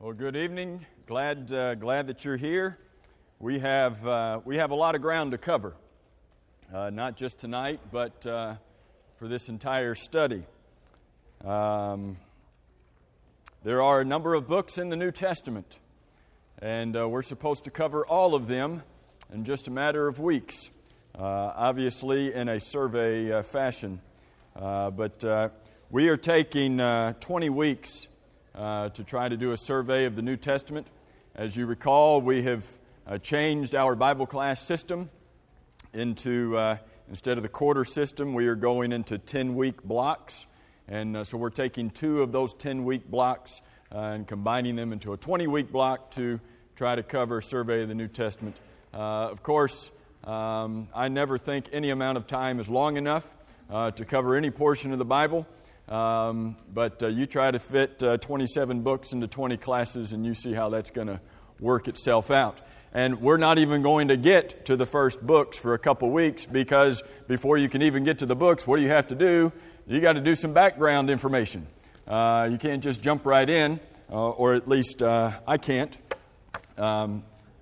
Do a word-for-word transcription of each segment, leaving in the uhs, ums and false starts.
Well, good evening. Glad uh, glad that you're here. We have uh, we have a lot of ground to cover, uh, not just tonight, but uh, for this entire study. Um, there are a number of books in the New Testament, and uh, we're supposed to cover all of them in just a matter of weeks, uh, obviously in a survey uh, fashion. Uh, but uh, we are taking uh, twenty weeks Uh, to try to do a survey of the New Testament. As you recall, we have uh, changed our Bible class system into, uh, instead of the quarter system, we are going into ten-week blocks. And uh, so we're taking two of those ten-week blocks uh, and combining them into a twenty-week block to try to cover a survey of the New Testament. Uh, of course, um, I never think any amount of time is long enough uh, to cover any portion of the Bible. Um, but uh, you try to fit uh, twenty-seven books into twenty classes, and you see how that's going to work itself out. And we're not even going to get to the first books for a couple weeks, because before you can even get to the books, what do you have to do? You got to do some background information. Uh, you can't just jump right in, uh, or at least uh, I can't. Um,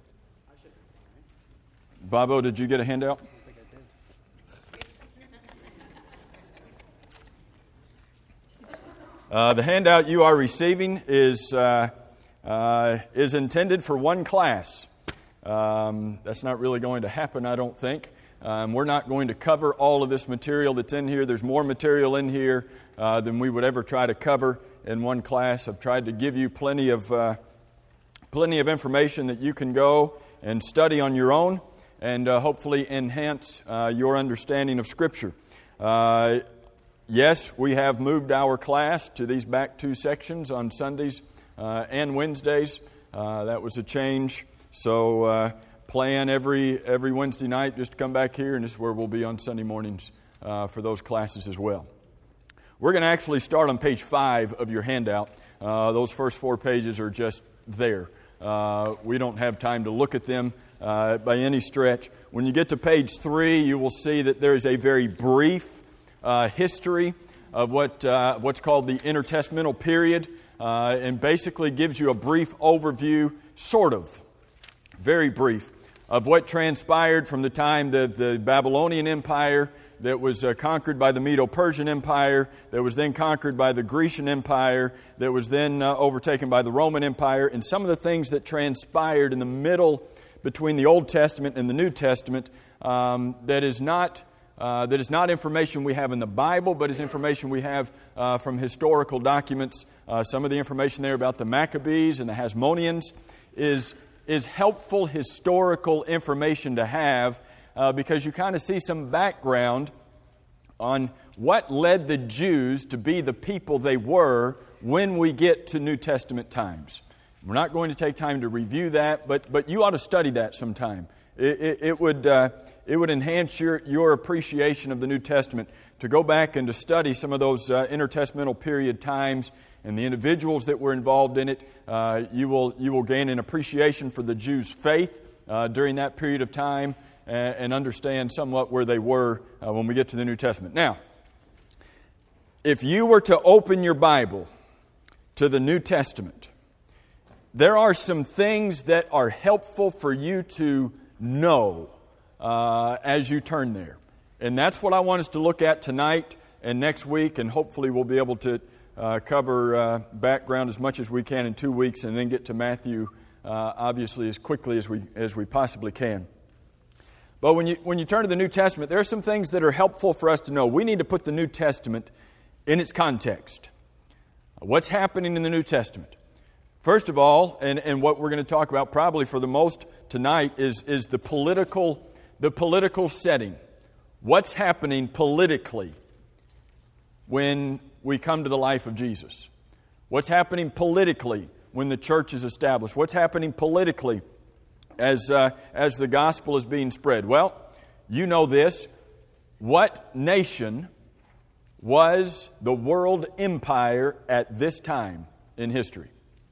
Bobo, did you get a handout? Uh, the handout you are receiving is uh, uh, is intended for one class. Um, that's not really going to happen, I don't think. Um, we're not going to cover all of this material that's in here. There's more material in here uh, than we would ever try to cover in one class. I've tried to give you plenty of uh, plenty of information that you can go and study on your own, and uh, hopefully enhance uh, your understanding of Scripture. Uh, Yes, we have moved our class to these back two sections on Sundays uh, and Wednesdays. Uh, that was a change. So uh, plan every every Wednesday night just to come back here, and this is where we'll be on Sunday mornings uh, for those classes as well. We're going to actually start on page five of your handout. Uh, those first four pages are just there. Uh, we don't have time to look at them uh, by any stretch. When you get to page three, you will see that there is a very brief Uh, history of what uh, what's called the intertestamental period, uh, and basically gives you a brief overview, sort of, very brief, of what transpired from the time that the Babylonian Empire that was uh, conquered by the Medo-Persian Empire, that was then conquered by the Grecian Empire, that was then uh, overtaken by the Roman Empire, and some of the things that transpired in the middle between the Old Testament and the New Testament um, that is not Uh, that is not information we have in the Bible, but is information we have uh, from historical documents. Uh, some of the information there about the Maccabees and the Hasmoneans is is helpful historical information to have uh, because you kind of see some background on what led the Jews to be the people they were when we get to New Testament times. We're not going to take time to review that, but but you ought to study that sometime. It, it, it would uh, it would enhance your, your appreciation of the New Testament to go back and to study some of those uh, intertestamental period times and the individuals that were involved in it. Uh, you will you will gain an appreciation for the Jews' faith uh, during that period of time and, and understand somewhat where they were uh, when we get to the New Testament. Now, if you were to open your Bible to the New Testament, there are some things that are helpful for you to know uh, as you turn there. And that's what I want us to look at tonight and next week, and hopefully we'll be able to uh, cover uh, background as much as we can in two weeks and then get to Matthew uh, obviously as quickly as we as we possibly can. But when you when you turn to the New Testament, there are some things that are helpful for us to know. We need to put the New Testament in its context. What's happening in the New Testament? First of all, and, and what we're going to talk about probably for the most tonight is, is the political the political setting. What's happening politically when we come to the life of Jesus? What's happening politically when the church is established? What's happening politically as uh, as the gospel is being spread? Well, you know this. What nation was the world empire at this time in history?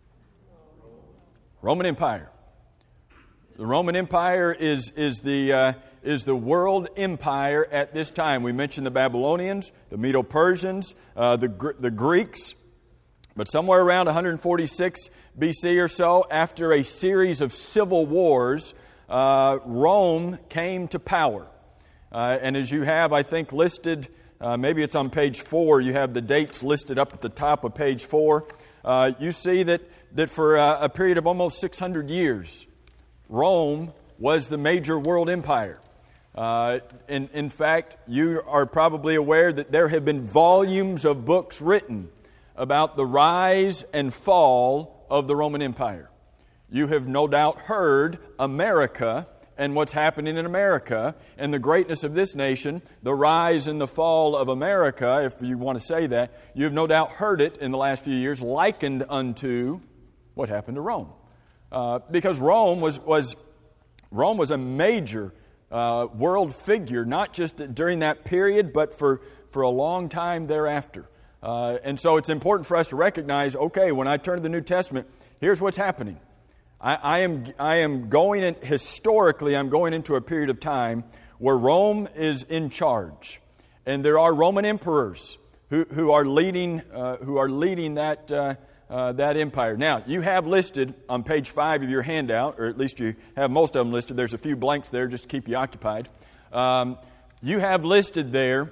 Roman Empire. The Roman Empire is is the uh, is the world empire at this time. We mentioned the Babylonians, the Medo-Persians, uh, the the Greeks, But somewhere around one forty-six B C or so, after a series of civil wars, uh, Rome came to power. Uh, and as you have, I think, listed, uh, maybe it's on page four, you have the dates listed up at the top of page four. Uh, you see that, that for uh, a period of almost six hundred years, Rome was the major world empire. Uh, in, in fact, you are probably aware that there have been volumes of books written about the rise and fall of the Roman Empire. You have no doubt heard America and what's happening in America and the greatness of this nation, the rise and the fall of America, if you want to say that. You have no doubt heard it in the last few years likened unto what happened to Rome. Uh, because Rome was, was, Rome was a major uh, world figure, not just during that period, but for, for a long time thereafter. Uh, and so it's important for us to recognize, okay, when I turn to the New Testament, here's what's happening. I, I am I am going in, historically, I'm going into a period of time where Rome is in charge. And there are Roman emperors who, who are leading uh, who are leading that, uh, uh, that empire. Now, you have listed on page five of your handout, or at least you have most of them listed. There's a few blanks there just to keep you occupied. Um, you have listed there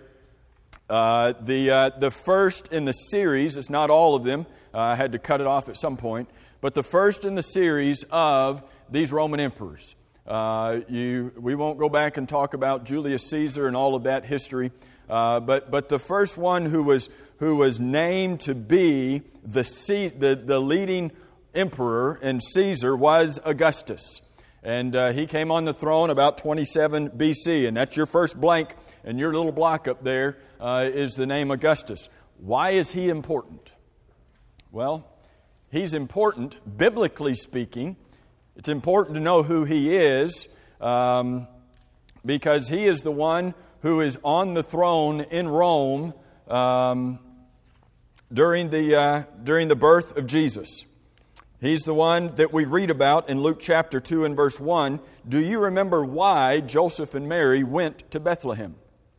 Uh, the uh, the first in the series, it's not all of them, uh, I had to cut it off at some point, but the first in the series of these Roman emperors. Uh, you, we won't go back and talk about Julius Caesar and all of that history, uh, but but the first one who was who was named to be the the, the leading emperor and Caesar was Augustus. And uh, he came on the throne about twenty-seven B C, and that's your first blank, and your little block up there uh, is the name Augustus. Why is he important? Well, he's important, biblically speaking. It's important to know who he is, um, because he is the one who is on the throne in Rome um, during the uh, during the birth of Jesus. He's the one that we read about in Luke chapter two and verse one. Do you remember why Joseph and Mary went to Bethlehem?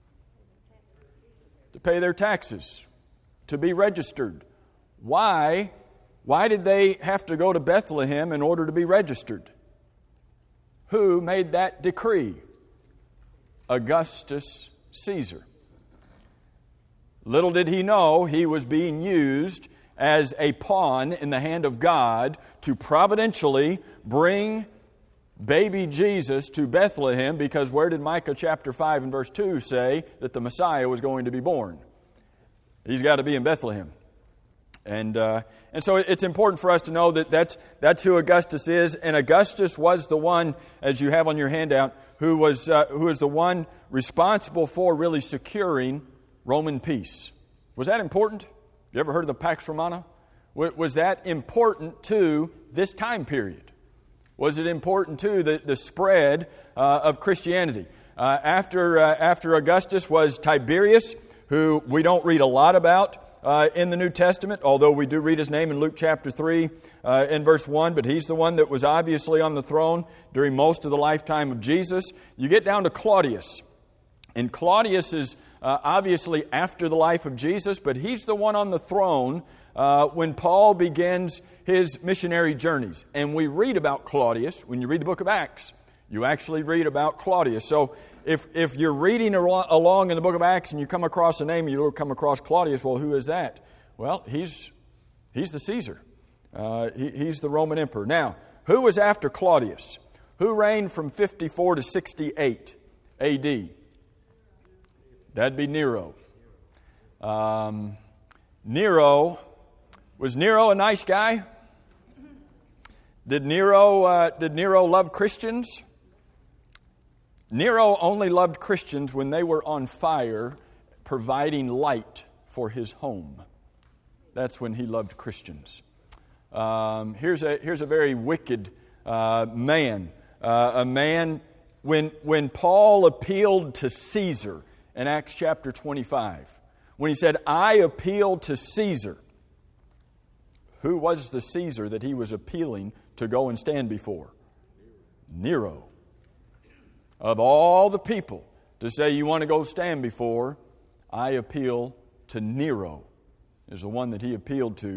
To pay their taxes, to be registered. Why? Why did they have to go to Bethlehem in order to be registered? Who made that decree? Augustus Caesar. Little did he know he was being used as a pawn in the hand of God to providentially bring baby Jesus to Bethlehem, because where did Micah chapter five and verse two say that the Messiah was going to be born? He's got to be in Bethlehem. And uh, and so it's important for us to know that that's, that's who Augustus is. And Augustus was the one, as you have on your handout, who was, uh, who was the one responsible for really securing Roman peace. Was that important? You ever heard of the Pax Romana? Was that important to this time period? Was it important to the, the spread uh, of Christianity? Uh, after, uh, after Augustus was Tiberius, who we don't read a lot about uh, in the New Testament, although we do read his name in Luke chapter three uh, in verse one, but he's the one that was obviously on the throne during most of the lifetime of Jesus. You get down to Claudius, and Claudius is Uh, obviously after the life of Jesus, but he's the one on the throne uh, when Paul begins his missionary journeys. And we read about Claudius. When you read the book of Acts, you actually read about Claudius. So if, if you're reading along in the book of Acts and you come across a name and you come across Claudius, well, who is that? Well, he's, he's the Caesar. Uh, he, he's the Roman emperor. Now, who was after Claudius? Who reigned from fifty-four to sixty-eight A D? That'd be Nero. Um, Nero, was Nero a nice guy? Did Nero uh, did Nero love Christians? Nero only loved Christians when they were on fire, providing light for his home. That's when he loved Christians. Um, here's a here's a very wicked uh, man. Uh, a man when when Paul appealed to Caesar. In Acts chapter twenty-five, when he said, I appeal to Caesar. Who was the Caesar that he was appealing to go and stand before? Nero. Of all the people to say you want to go stand before, I appeal to Nero, is the one that he appealed to.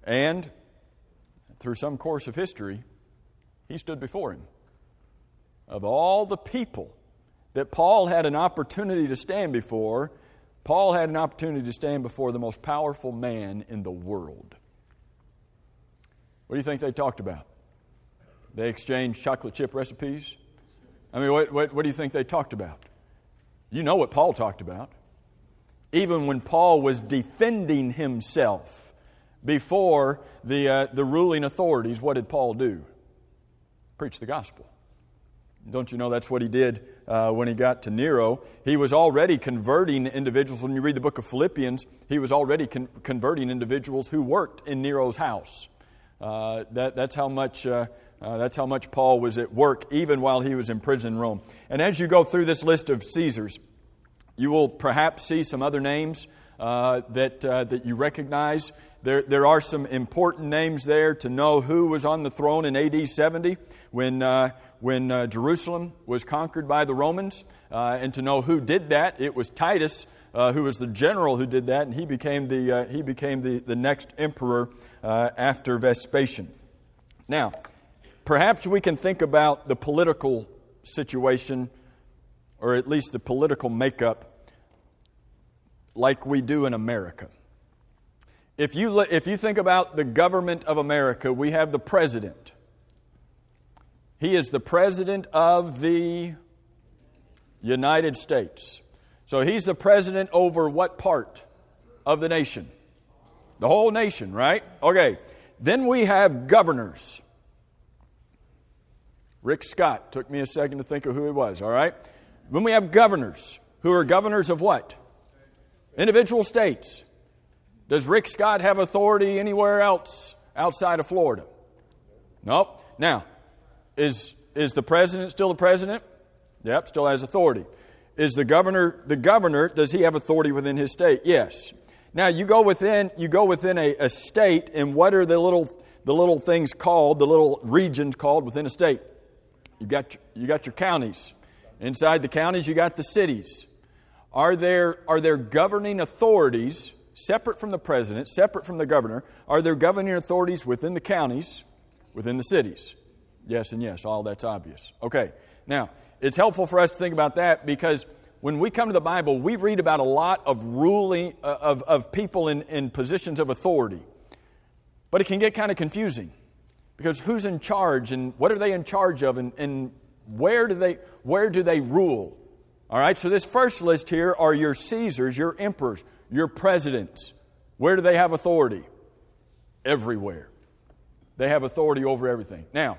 And through some course of history, he stood before him. Of all the people that Paul had an opportunity to stand before, Paul had an opportunity to stand before the most powerful man in the world. What do you think they talked about? They exchanged chocolate chip recipes? I mean, what, what, what do you think they talked about? You know what Paul talked about. Even when Paul was defending himself before the, uh, the ruling authorities, what did Paul do? Preach the gospel. Don't you know that's what he did uh, when he got to Nero? He was already converting individuals. When you read the book of Philippians, he was already con- converting individuals who worked in Nero's house. Uh, that, that's how much uh, uh, that's how much Paul was at work, even while he was in prison in Rome. And as you go through this list of Caesars, you will perhaps see some other names uh, that uh, that you recognize. There, there are some important names there to know who was on the throne in A D seventy when uh, when uh, Jerusalem was conquered by the Romans, uh, and to know who did that. It was Titus, uh, who was the general who did that, and he became the uh, he became the, the next emperor uh, after Vespasian. Now, perhaps we can think about the political situation, or at least the political makeup, like we do in America. If you if you think about the government of America, we have the president. He is the president of the United States. So he's the president over what part of the nation? The whole nation, right? Okay. Then we have governors. Rick Scott. Took me a second to think of who he was, all right? Then we have governors, who are governors of what? Individual states. Does Rick Scott have authority anywhere else outside of Florida? Nope. Now, is is the president still the president? Yep, still has authority. Is the governor the governor? Does he have authority within his state? Yes. Now you go within you go within a, a state, and what are the little the little things called? The little regions called within a state. You got your, you got your counties. Inside the counties, you got the cities. Are there are there governing authorities? Separate from the president, separate from the governor, are there governing authorities within the counties, within the cities? Yes and yes, all that's obvious. Okay, now, it's helpful for us to think about that because when we come to the Bible, we read about a lot of ruling, uh, of, of people in, in positions of authority. But it can get kind of confusing because who's in charge and what are they in charge of and, and where do they where do they rule? All right, so this first list here are your Caesars, your emperors, your presidents. Where do they have authority? Everywhere. They have authority over everything. Now,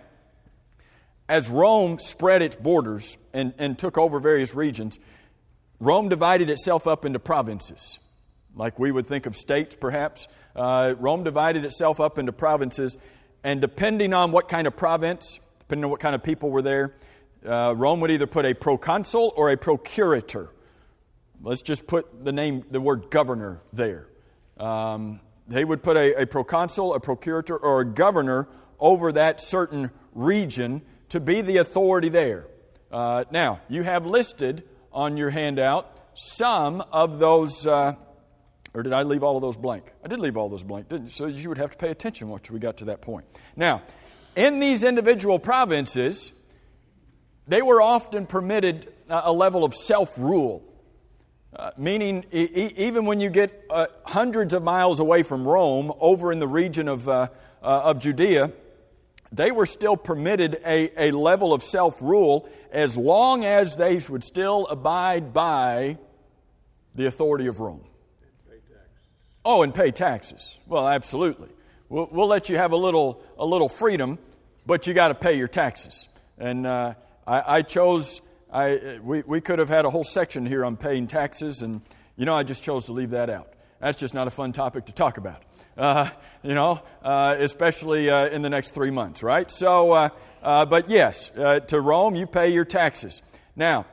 as Rome spread its borders and, and took over various regions, Rome divided itself up into provinces. Like we would think of states, perhaps. Uh, Rome divided itself up into provinces, and depending on what kind of province, depending on what kind of people were there, uh, Rome would either put a proconsul or a procurator. Let's just put the name, the word governor there. Um, they would put a, a proconsul, a procurator, or a governor over that certain region to be the authority there. Uh, now, you have listed on your handout some of those, uh, or did I leave all of those blank? I did leave all those blank, didn't you? So you would have to pay attention once we got to that point. Now, in these individual provinces, they were often permitted a level of self-rule. Uh, meaning, e- e- even when you get uh, hundreds of miles away from Rome, over in the region of uh, uh, of Judea, they were still permitted a, a level of self-rule as long as they would still abide by the authority of Rome. Pay taxes. Oh, and pay taxes. Well, absolutely. We'll, we'll let you have a little a little freedom, but you got to pay your taxes. And uh, I, I chose. I, we, we could have had a whole section here on paying taxes, and, you know, I just chose to leave that out. That's just not a fun topic to talk about, uh, you know, uh, especially uh, in the next three months, right? So, uh, uh, but yes, uh, to Rome, you pay your taxes. Now,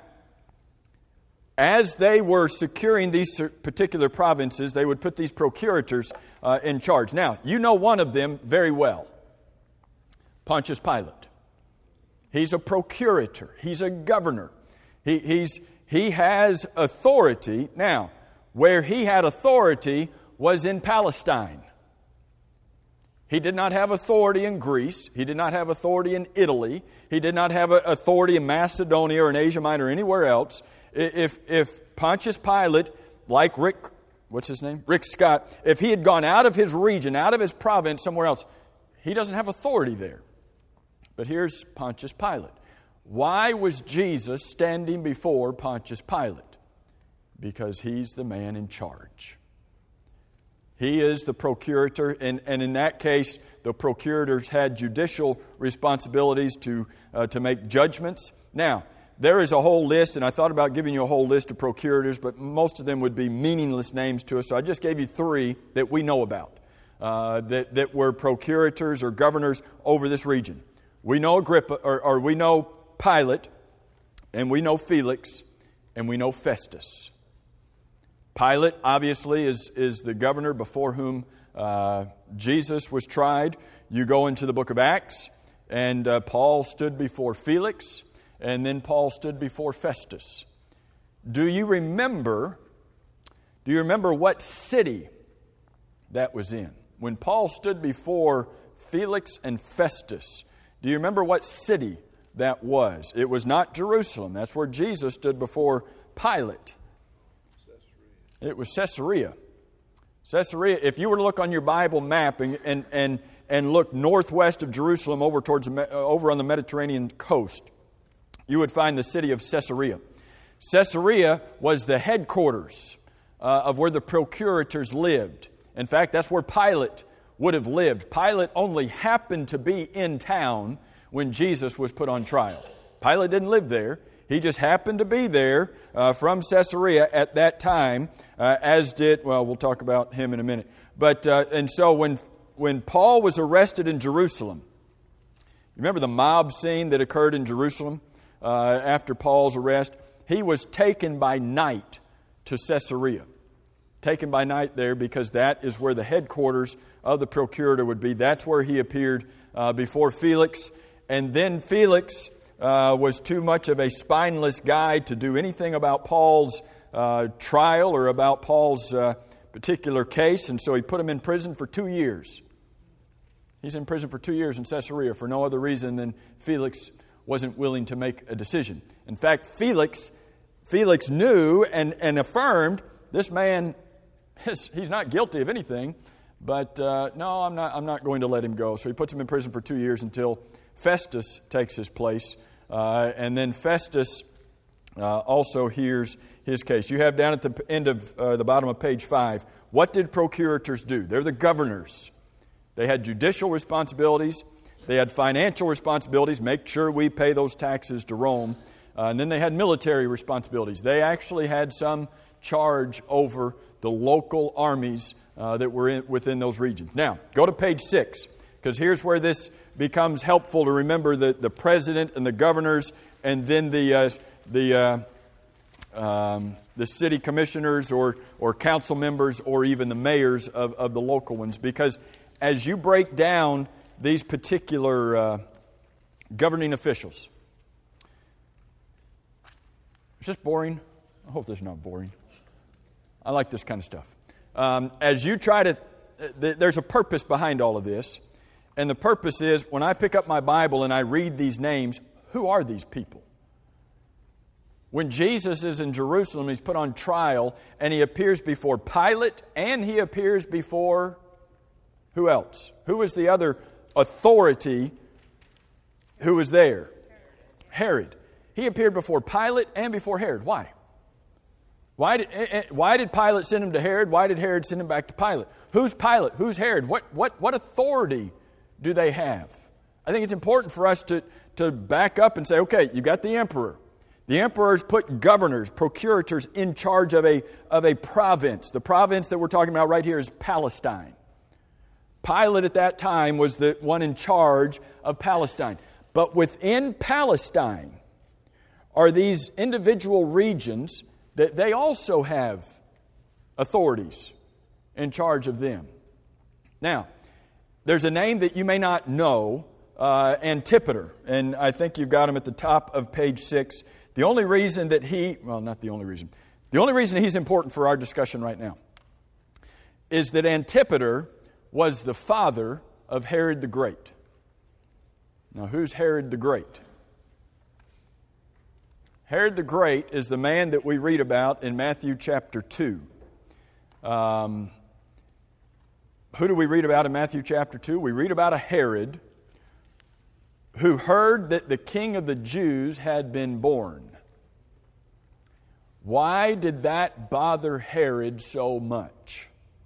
as they were securing these particular provinces, they would put these procurators uh, in charge. Now, you know one of them very well, Pontius Pilate. He's a procurator. He's a governor. He, he's, he has authority. Now, where he had authority was in Palestine. He did not have authority in Greece. He did not have authority in Italy. He did not have authority in Macedonia or in Asia Minor or anywhere else. If, if Pontius Pilate, like Rick, what's his name? Rick Scott, if he had gone out of his region, out of his province, somewhere else, he doesn't have authority there. But here's Pontius Pilate. Why was Jesus standing before Pontius Pilate? Because he's the man in charge. He is the procurator, and, and in that case, the procurators had judicial responsibilities to, uh, to make judgments. Now, there is a whole list, and I thought about giving you a whole list of procurators, but most of them would be meaningless names to us, so I just gave you three that we know about, uh, that, that were procurators or governors over this region. We know Agrippa, or, or we know Pilate, and we know Felix, and we know Festus. Pilate, obviously, is, is the governor before whom uh, Jesus was tried. You go into the book of Acts, and uh, Paul stood before Felix, and then Paul stood before Festus. Do you remember, do you remember what city that was in? When Paul stood before Felix and Festus, do you remember what city that was? It was not Jerusalem. That's where Jesus stood before Pilate. It was Caesarea. Caesarea, if you were to look on your Bible map and, and, and, and look northwest of Jerusalem over towards over on the Mediterranean coast, you would find the city of Caesarea. Caesarea was the headquarters uh, of where the procurators lived. In fact, that's where Pilate would have lived. Pilate only happened to be in town when Jesus was put on trial. Pilate didn't live there. He just happened to be there uh, from Caesarea at that time, uh, as did, well, we'll talk about him in a minute. But, uh, and so when, when Paul was arrested in Jerusalem, you remember the mob scene that occurred in Jerusalem uh, after Paul's arrest? He was taken by night to Caesarea. Taken by night there because that is where the headquarters of the procurator would be. That's where he appeared uh, before Felix. And then Felix Uh, was too much of a spineless guy to do anything about Paul's uh, trial or about Paul's uh, particular case, and so he put him in prison for two years. He's in prison for two years in Caesarea for no other reason than Felix wasn't willing to make a decision. In fact, Felix, Felix knew and, and affirmed this man, is, he's not guilty of anything, but uh, no, I'm not, I'm not going to let him go. So he puts him in prison for two years until Festus takes his place. Uh, and then Festus uh, also hears his case. You have down at the end of uh, the bottom of page five, what did procurators do? They're the governors. They had judicial responsibilities. They had financial responsibilities, make sure we pay those taxes to Rome. Uh, and then they had military responsibilities. They actually had some charge over the local armies uh, that were in, within those regions. Now, go to page six. Because here's where this becomes helpful to remember the, the president and the governors and then the uh, the uh, um, the city commissioners or, or council members or even the mayors of, of the local ones. Because as you break down these particular uh, governing officials, is this boring? I hope this is not boring. I like this kind of stuff. Um, as you try to, th- there's a purpose behind all of this. And the purpose is, when I pick up my Bible and I read these names, who are these people? When Jesus is in Jerusalem, he's put on trial, and he appears before Pilate, and he appears before who else? Who was the other authority who was there? Herod. He appeared before Pilate and before Herod. Why? Why did, why did Pilate send him to Herod? Why did Herod send him back to Pilate? Who's Pilate? Who's Herod? What, what, what authority do they have? I think it's important for us to, to back up and say, okay, you got the emperor. The emperors put governors, procurators in charge of a, of a province. The province that we're talking about right here is Palestine. Pilate at that time was the one in charge of Palestine. But within Palestine are these individual regions that they also have authorities in charge of them. Now, there's a name that you may not know, uh, Antipater, and I think you've got him at the top of page six. The only reason that he, well, not the only reason, the only reason he's important for our discussion right now is that Antipater was the father of Herod the Great. Now, who's Herod the Great? Herod the Great is the man that we read about in Matthew chapter two. Um, who do we read about in Matthew chapter two? We read about a Herod who heard that the King of the Jews had been born. Why did that bother Herod so much?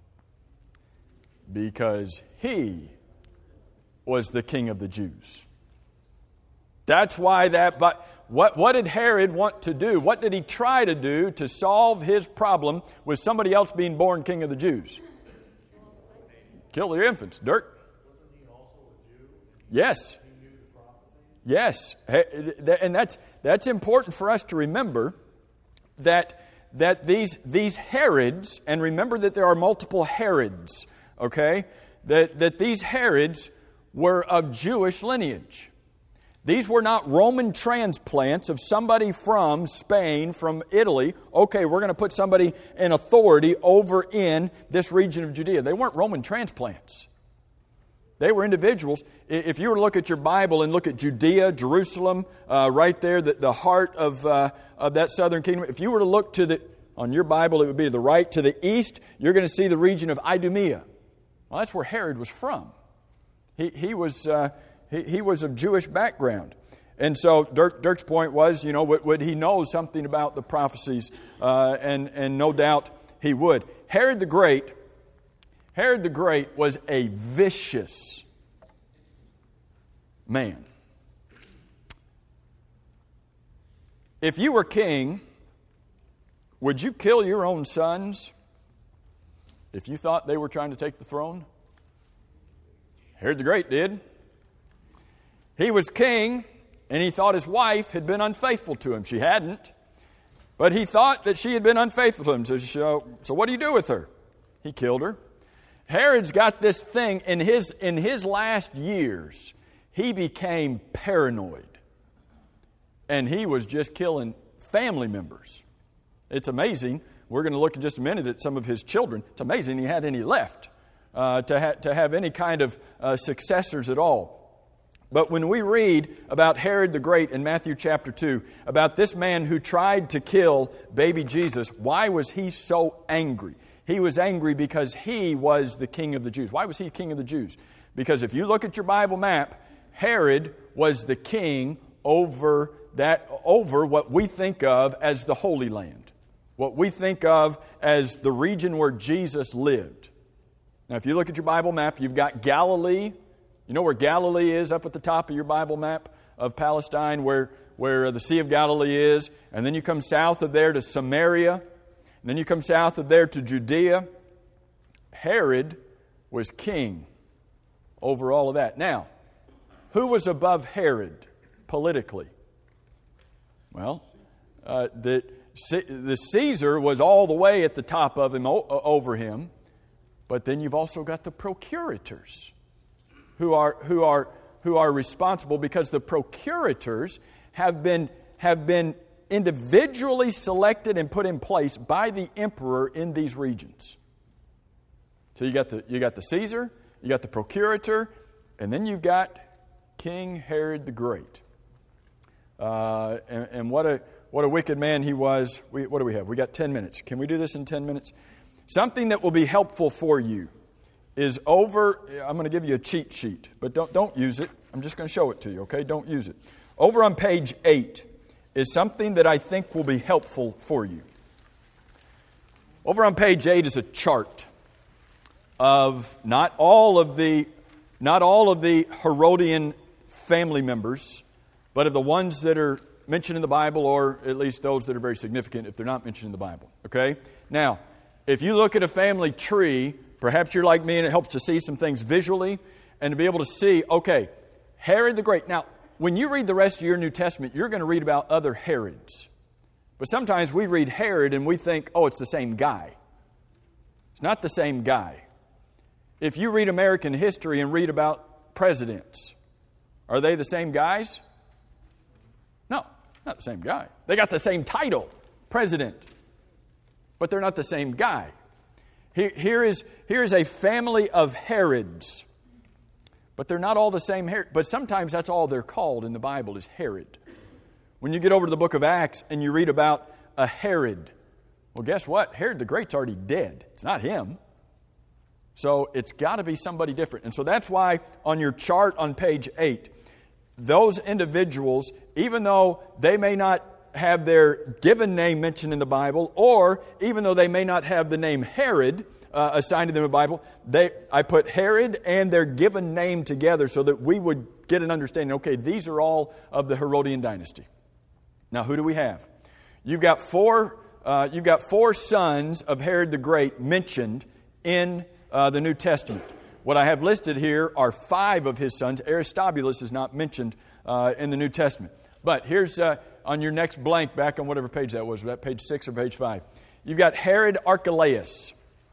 Because he was the King of the Jews. That's why that... But what, what did Herod want to do? What did he try to do to solve his problem with somebody else being born King of the Jews? Kill their infants. Dirk? Wasn't he also a Jew? Yes. He knew the prophecies? Yes. And that's, that's important for us to remember that, that these, these Herods, and remember that there are multiple Herods, okay? That, that these Herods were of Jewish lineage. These were not Roman transplants of somebody from Spain, from Italy. Okay, we're going to put somebody in authority over in this region of Judea. They weren't Roman transplants. They were individuals. If you were to look at your Bible and look at Judea, Jerusalem, uh, right there, the, the heart of, uh, of that southern kingdom, if you were to look to the, on your Bible, it would be to the right, to the east, you're going to see the region of Idumea. Well, that's where Herod was from. He, he was... Uh, He, he was of Jewish background. And so Dirk, Dirk's point was, you know, would, would he know something about the prophecies? Uh, and, and no doubt he would. Herod the Great, Herod the Great was a vicious man. If you were king, would you kill your own sons if you thought they were trying to take the throne? Herod the Great did. He was king, and he thought his wife had been unfaithful to him. She hadn't, but he thought that she had been unfaithful to him. So, so what do you do with her? He killed her. Herod's got this thing in his, in his last years. He became paranoid, and he was just killing family members. It's amazing. We're going to look in just a minute at some of his children. It's amazing he had any left uh, to, ha- to have any kind of uh, successors at all. But when we read about Herod the Great in Matthew chapter two, about this man who tried to kill baby Jesus, why was he so angry? He was angry because he was the king of the Jews. Why was he king of the Jews? Because if you look at your Bible map, Herod was the king over that, over what we think of as the Holy Land, what we think of as the region where Jesus lived. Now, if you look at your Bible map, you've got Galilee. You know where Galilee is up at the top of your Bible map of Palestine, where, where the Sea of Galilee is. And then you come south of there to Samaria. And then you come south of there to Judea. Herod was king over all of that. Now, who was above Herod politically? Well, uh, the, the Caesar was all the way at the top of him, over him. But then you've also got the procurators. Who are who are who are responsible, because the procurators have been have been individually selected and put in place by the emperor in these regions. So you got the you got the Caesar, you got the procurator, and then you've got King Herod the Great. Uh, and, and what a what a wicked man he was. We, what do we have? We got ten minutes. Can we do this in ten minutes? Something that will be helpful for you is over, I'm going to give you a cheat sheet, but don't, don't use it. I'm just going to show it to you, okay? Don't use it. Over on page eight is something that I think will be helpful for you. Over on page eight is a chart of not all of the, not all of the Herodian family members, but of the ones that are mentioned in the Bible, or at least those that are very significant if they're not mentioned in the Bible, okay? Now, if you look at a family tree, perhaps you're like me and it helps to see some things visually and to be able to see, okay, Herod the Great. Now, when you read the rest of your New Testament, you're going to read about other Herods. But sometimes we read Herod and we think, oh, it's the same guy. It's not the same guy. If you read American history and read about presidents, are they the same guys? No, not the same guy. They got the same title, president, but they're not the same guy. Here, here, is, here is a family of Herods. But they're not all the same Herod. But sometimes that's all they're called in the Bible is Herod. When you get over to the book of Acts and you read about a Herod, well, guess what? Herod the Great's already dead. It's not him. So it's got to be somebody different. And so that's why on your chart on page eight, those individuals, even though they may not have their given name mentioned in the Bible, or even though they may not have the name Herod uh, assigned to them in the Bible, they, I put Herod and their given name together so that we would get an understanding, okay, these are all of the Herodian dynasty. Now, who do we have? You've got four, uh, you've got four sons of Herod the Great mentioned in uh, the New Testament. What I have listed here are five of his sons. Aristobulus is not mentioned uh, in the New Testament. But here's uh, on your next blank, back on whatever page that was, that page six or page five. You've got Herod Archelaus.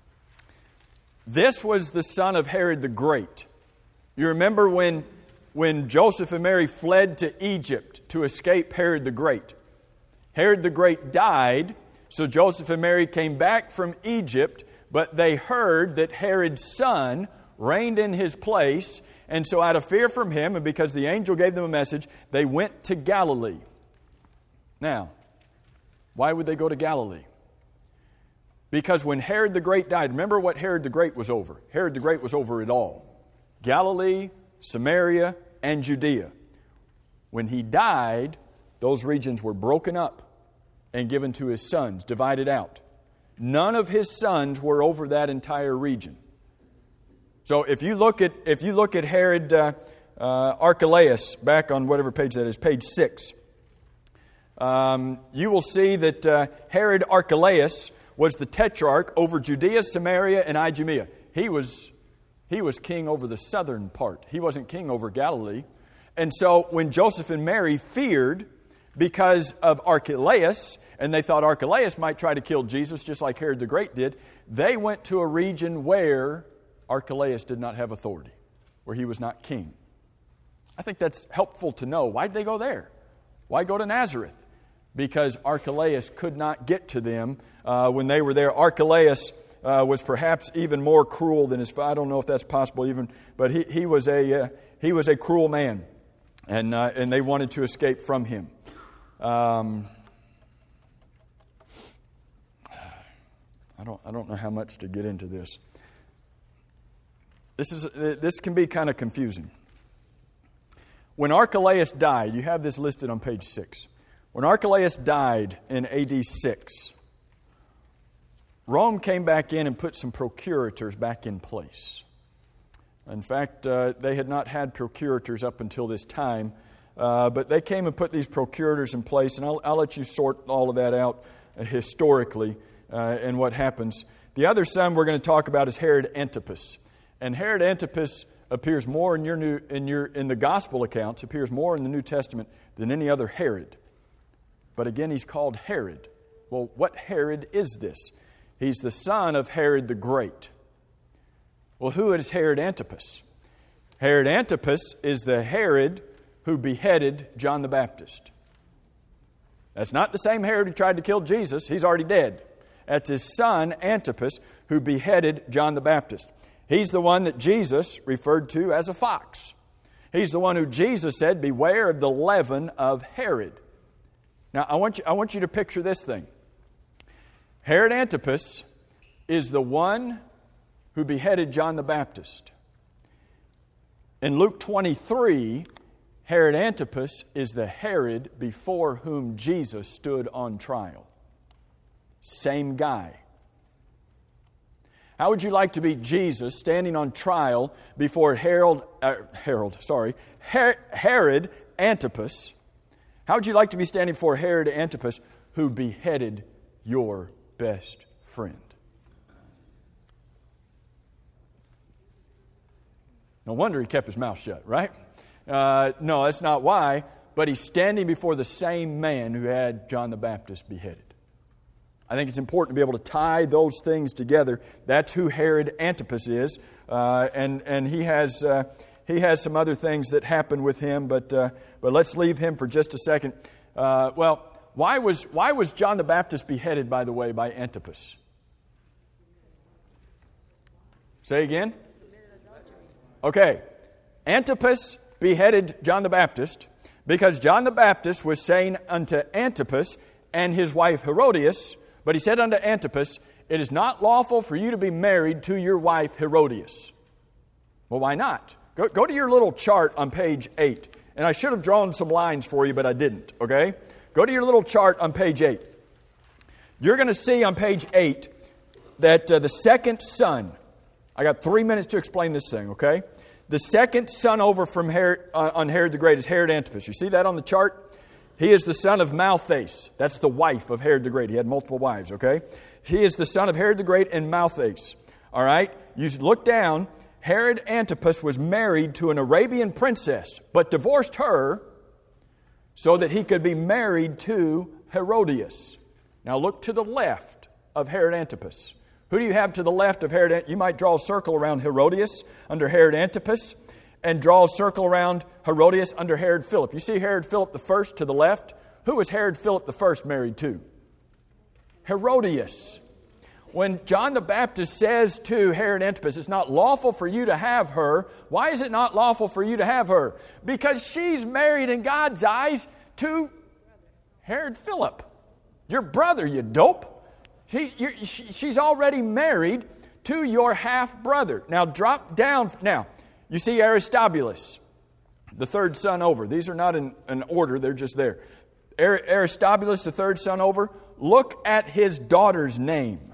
This was the son of Herod the Great. You remember when, when Joseph and Mary fled to Egypt to escape Herod the Great. Herod the Great died, so Joseph and Mary came back from Egypt, but they heard that Herod's son reigned in his place, and so out of fear from him, and because the angel gave them a message, they went to Galilee. Now, why would they go to Galilee? Because when Herod the Great died, remember what Herod the Great was over. Herod the Great was over it all. Galilee, Samaria, and Judea. When he died, those regions were broken up and given to his sons, divided out. None of his sons were over that entire region. So if you look at if you look at Herod uh, uh, Archelaus, back on whatever page that is, page six, um, you will see that uh, Herod Archelaus was the tetrarch over Judea, Samaria, and Idumea. He was he was king over the southern part. He wasn't king over Galilee. And so when Joseph and Mary feared because of Archelaus, and they thought Archelaus might try to kill Jesus just like Herod the Great did, they went to a region where Archelaus did not have authority, where he was not king. I think that's helpful to know. Why did they go there? Why go to Nazareth? Because Archelaus could not get to them uh, when they were there. Archelaus uh, was perhaps even more cruel than his father. I don't know if that's possible even, but he, he was a uh, he was a cruel man, and uh, and they wanted to escape from him. Um, I don't I don't know how much to get into this. This is this can be kind of confusing. When Archelaus died, you have this listed on page six. When Archelaus died in A D six, Rome came back in and put some procurators back in place. In fact, uh, they had not had procurators up until this time, uh, but they came and put these procurators in place, and I'll, I'll let you sort all of that out uh, historically uh, and what happens. The other son we're going to talk about is Herod Antipas. And Herod Antipas appears more in your new in your in the gospel accounts, appears more in the New Testament than any other Herod. But again, he's called Herod. Well, what Herod is this? He's the son of Herod the Great. Well, who is Herod Antipas? Herod Antipas is the Herod who beheaded John the Baptist. That's not the same Herod who tried to kill Jesus. He's already dead. That's his son, Antipas, who beheaded John the Baptist. He's the one that Jesus referred to as a fox. He's the one who Jesus said, beware of the leaven of Herod. Now, I want you, I want you to picture this thing. Herod Antipas is the one who beheaded John the Baptist. In Luke twenty-three, Herod Antipas is the Herod before whom Jesus stood on trial. Same guy. How would you like to be Jesus standing on trial before Herod, uh, Herod, sorry, Her- Herod Antipas? How would you like to be standing before Herod Antipas, who beheaded your best friend? No wonder he kept his mouth shut, right? Uh, no, that's not why. But he's standing before the same man who had John the Baptist beheaded. I think it's important to be able to tie those things together. That's who Herod Antipas is, uh, and and he has uh, he has some other things that happen with him. But uh, but let's leave him for just a second. Uh, well, why was why was John the Baptist beheaded? By the way, by Antipas. Say again. Okay, Antipas beheaded John the Baptist because John the Baptist was saying unto Antipas and his wife Herodias, but he said unto Antipas, it is not lawful for you to be married to your wife Herodias. Well, why not? Go, go to your little chart on page eight. And I should have drawn some lines for you, but I didn't, okay? Go to your little chart on page eight. You're going to see on page eight that uh, the second son, I got three minutes to explain this thing, okay? The second son over from Herod, uh, on Herod the Great is Herod Antipas. You see that on the chart? He is the son of Malthace. That's the wife of Herod the Great. He had multiple wives, okay? He is the son of Herod the Great and Malthace. All right? You look down. Herod Antipas was married to an Arabian princess, but divorced her so that he could be married to Herodias. Now look to the left of Herod Antipas. Who do you have to the left of Herod? You might draw a circle around Herodias under Herod Antipas and draw a circle around Herodias under Herod Philip. You see Herod Philip the first to the left? Who was Herod Philip the first married to? Herodias. When John the Baptist says to Herod Antipas, it's not lawful for you to have her. Why is it not lawful for you to have her? Because she's married in God's eyes to Herod Philip. Your brother, you dope. She, she, she's already married to your half-brother. Now drop down. Now, you see Aristobulus, the third son over. These are not in, in order. They're just there. Aristobulus, the third son over. Look at his daughter's name.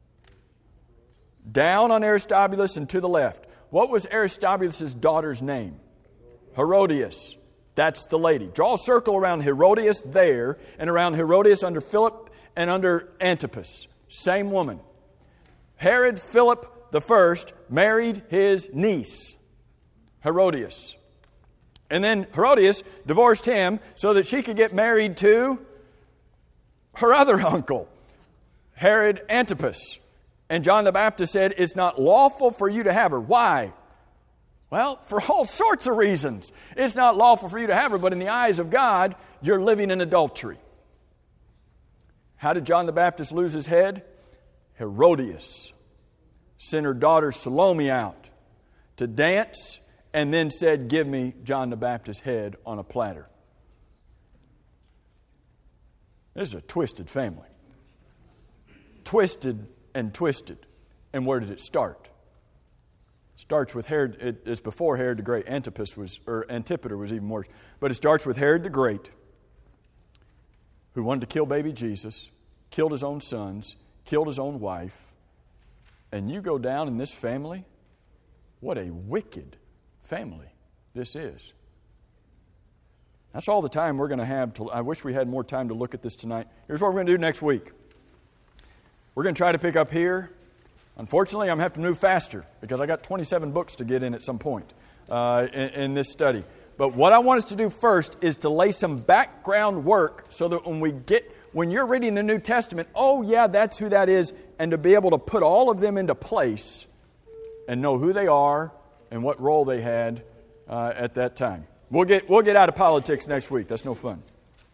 Down on Aristobulus and to the left. What was Aristobulus' daughter's name? Herodias. That's the lady. Draw a circle around Herodias there and around Herodias under Philip and under Antipas. Same woman. Herod Philip the first married his niece, Herodias. And then Herodias divorced him so that she could get married to her other uncle, Herod Antipas. And John the Baptist said, it's not lawful for you to have her. Why? Well, for all sorts of reasons. It's not lawful for you to have her, but in the eyes of God, you're living in adultery. How did John the Baptist lose his head? Herodias sent her daughter Salome out to dance and then said, give me John the Baptist's head on a platter. This is a twisted family. Twisted and twisted. And where did it start? It starts with Herod. It, it's before Herod the Great. Antipas was, or Antipater was even worse. But it starts with Herod the Great, who wanted to kill baby Jesus, killed his own sons, killed his own wife. And you go down in this family, what a wicked family this is. That's all the time we're going to have. To, I wish we had more time to look at this tonight. Here's what we're going to do next week. We're going to try to pick up here. Unfortunately, I'm going to have to move faster because I got twenty-seven books to get in at some point uh, in, in this study. But what I want us to do first is to lay some background work so that when we get, when you're reading the New Testament, oh yeah, that's who that is, and to be able to put all of them into place and know who they are and what role they had uh, at that time. We'll get we'll get out of politics next week. That's no fun.